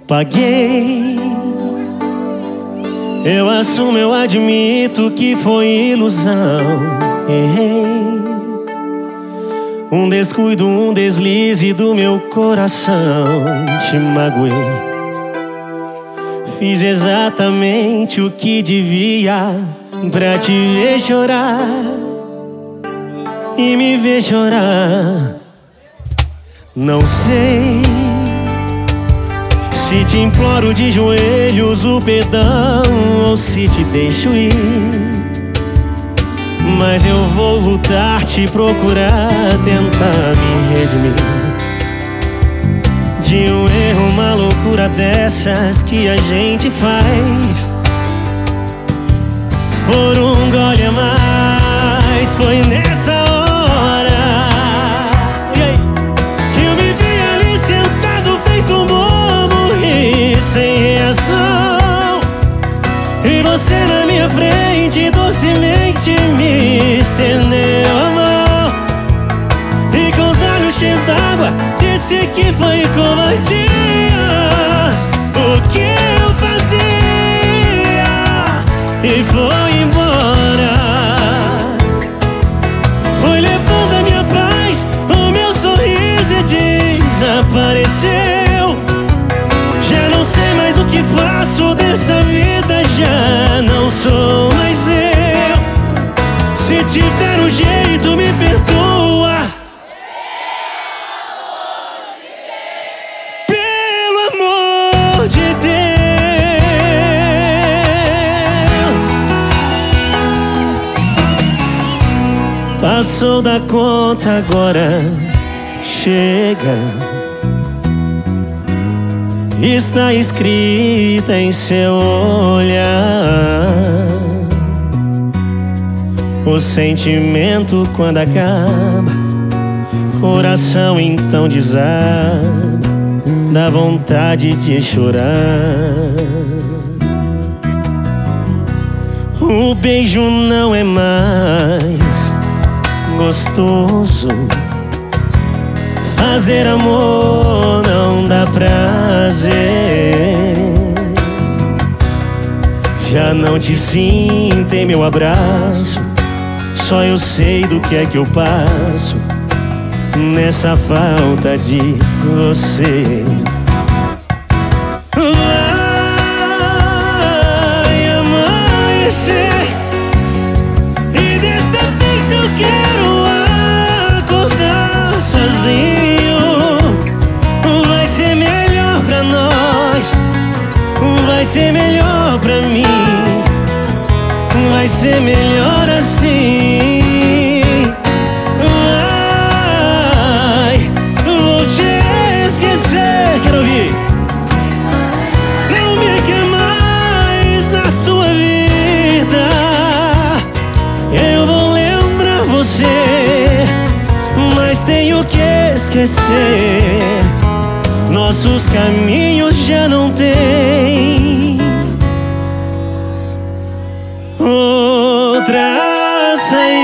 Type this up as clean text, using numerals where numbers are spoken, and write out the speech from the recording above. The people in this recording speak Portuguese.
Paguei. Eu assumo, eu admito que foi ilusão. Errei. Um descuido, um deslize do meu coração. Te magoei. Fiz exatamente o que devia pra te ver chorar e me ver chorar. Não sei se te imploro de joelhos o perdão ou se te deixo ir, mas eu vou lutar, te procurar, tentar me redimir de um erro, uma loucura dessas que a gente faz por um gole a mais. Foi nessa hora que eu me vi ali sentado feito um bobo e sem reação, e você na minha frente docemente me estendeu a mão e com os olhos cheios d'água disse que foi covardia o que eu fazia e foi embora. Foi levando a minha paz, o meu sorriso desapareceu. Já não sei mais o que faço dessa vida, já não sou mais eu. Se tiver um jeito, me perdoa. Pelo amor de Deus. Passou da conta, agora chega. Está escrita em seu olhar. O sentimento quando acaba, coração então desaba, dá vontade de chorar. O beijo não é mais gostoso, fazer amor não dá prazer. Já não te sinto em meu abraço, só eu sei do que é que eu passo nessa falta de você. Vai amanhecer e dessa vez eu quero acordar sozinho. Vai ser melhor pra nós, vai ser melhor pra mim, vai ser melhor assim. Vai, vou te esquecer. Quero ouvir. Não me quer mais na sua vida. Eu vou lembrar você, mas tenho que esquecer. Nossos caminhos já não têm outra saída.